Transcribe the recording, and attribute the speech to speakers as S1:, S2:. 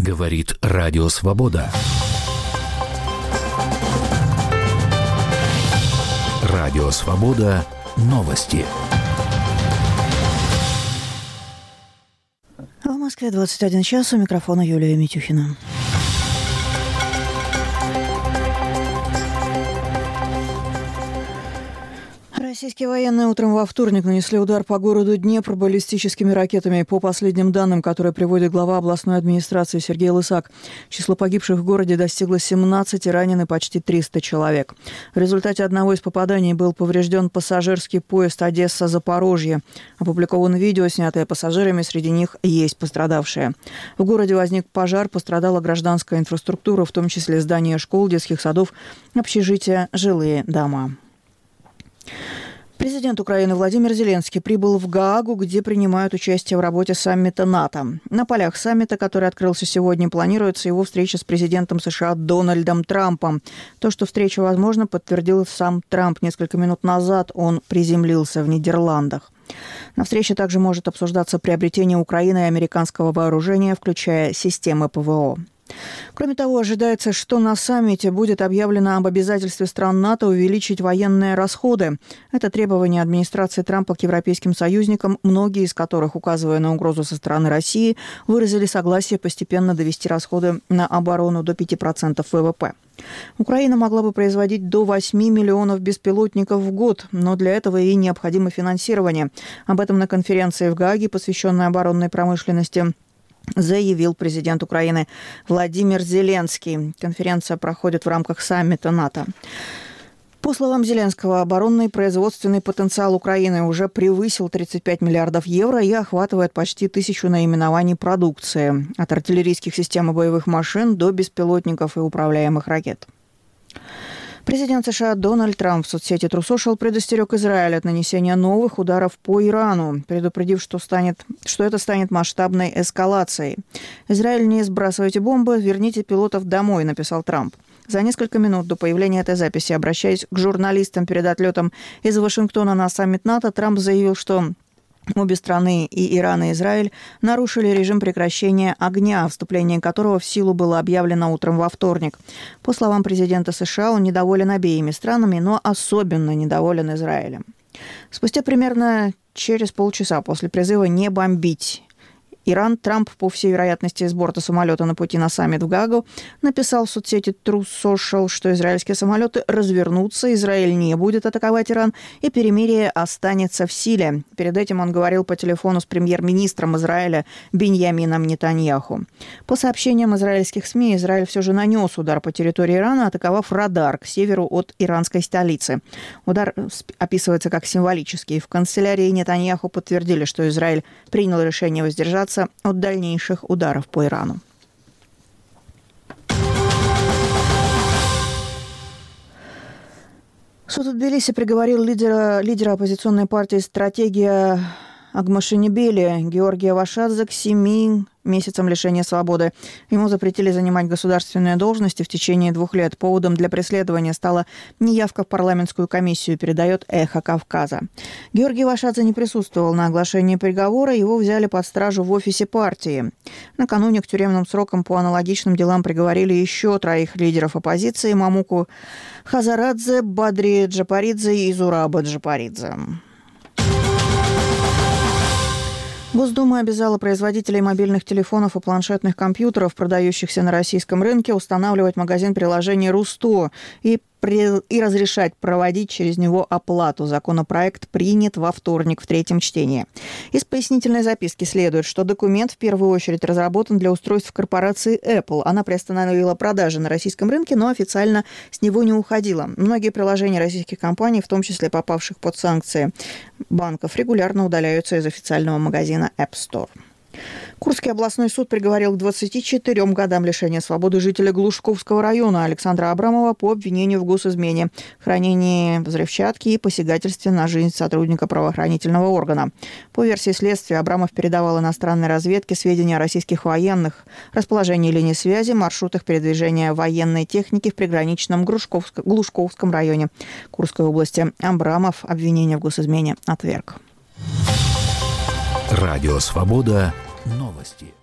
S1: Говорит Радио Свобода. Радио Свобода. Новости.
S2: В Москве 21 час. У микрофона Юлия Митюхина. Российские военные утром во вторник нанесли удар по городу Днепр баллистическими ракетами. По последним данным, которые приводит глава областной администрации Сергей Лысак, число погибших в городе достигло 17, ранены почти 300 человек. В результате одного из попаданий был поврежден пассажирский поезд Одесса-Запорожье. Опубликовано видео, снятое пассажирами, среди них есть пострадавшие. В городе возник пожар, пострадала гражданская инфраструктура, в том числе здания школ, детских садов, общежития, жилые дома. Президент Украины Владимир Зеленский прибыл в Гаагу, где принимают участие в работе саммита НАТО. На полях саммита, который открылся сегодня, планируется его встреча с президентом США Дональдом Трампом. То, что встреча возможна, подтвердил сам Трамп. Несколько минут назад он приземлился в Нидерландах. На встрече также может обсуждаться приобретение Украины и американского вооружения, включая системы ПВО. Кроме того, ожидается, что на саммите будет объявлено об обязательстве стран НАТО увеличить военные расходы. Это требование администрации Трампа к европейским союзникам, многие из которых, указывая на угрозу со стороны России, выразили согласие постепенно довести расходы на оборону до 5% ВВП. Украина могла бы производить до 8 миллионов беспилотников в год, но для этого ей необходимо финансирование. Об этом на конференции в Гааге, посвященной оборонной промышленности, заявил президент Украины Владимир Зеленский. Конференция проходит в рамках саммита НАТО. По словам Зеленского, оборонный производственный потенциал Украины уже превысил 35 миллиардов евро и охватывает почти 1000 наименований продукции. От артиллерийских систем и боевых машин до беспилотников и управляемых ракет. Президент США Дональд Трамп в соцсети True Social предостерег Израиль от нанесения новых ударов по Ирану, предупредив, что это станет масштабной эскалацией. «Израиль, не сбрасывайте бомбы, верните пилотов домой», написал Трамп. За несколько минут до появления этой записи, обращаясь к журналистам перед отлетом из Вашингтона на саммит НАТО, Трамп заявил, что обе страны, и Иран, и Израиль, нарушили режим прекращения огня, вступление которого в силу было объявлено утром во вторник. По словам президента США, он недоволен обеими странами, но особенно недоволен Израилем. Спустя примерно через полчаса после призыва не бомбить Иран, Трамп, по всей вероятности, с борта самолета на пути на саммит в Гаагу, написал в соцсети True Social, что израильские самолеты развернутся, Израиль не будет атаковать Иран, и перемирие останется в силе. Перед этим он говорил по телефону с премьер-министром Израиля Биньямином Нетаньяху. По сообщениям израильских СМИ, Израиль все же нанес удар по территории Ирана, атаковав радар к северу от иранской столицы. Удар описывается как символический. В канцелярии Нетаньяху подтвердили, что Израиль принял решение воздержаться от дальнейших ударов по Ирану. Суд в Тбилиси приговорил лидера оппозиционной партии «Стратегия» Агмашинибели Георгия Вашадзе к 7 месяцам лишения свободы. Ему запретили занимать государственные должности в течение 2 лет. Поводом для преследования стала неявка в парламентскую комиссию, передает «Эхо Кавказа». Георгий Вашадзе не присутствовал на оглашении приговора, его взяли под стражу в офисе партии. Накануне к тюремным срокам по аналогичным делам приговорили еще 3 лидеров оппозиции: Мамуку Хазарадзе, Бадри Джапаридзе и Зураба Джапаридзе. Госдума обязала производителей мобильных телефонов и планшетных компьютеров, продающихся на российском рынке, устанавливать магазин приложений «Русто» и разрешать проводить через него оплату. Законопроект принят во вторник в 3-м чтении. Из пояснительной записки следует, что документ в первую очередь разработан для устройств корпорации Apple. Она приостановила продажи на российском рынке, но официально с него не уходила. Многие приложения российских компаний, в том числе попавших под санкции банков, регулярно удаляются из официального магазина App Store. Курский областной суд приговорил к 24 годам лишения свободы жителя Глушковского района Александра Абрамова по обвинению в госизмене, хранении взрывчатки и посягательстве на жизнь сотрудника правоохранительного органа. По версии следствия, Абрамов передавал иностранной разведке сведения о российских военных, расположении линий связи, маршрутах передвижения военной техники в приграничном Глушковском районе Курской области. Абрамов обвинение в госизмене отверг.
S1: Радио Свобода. Новости.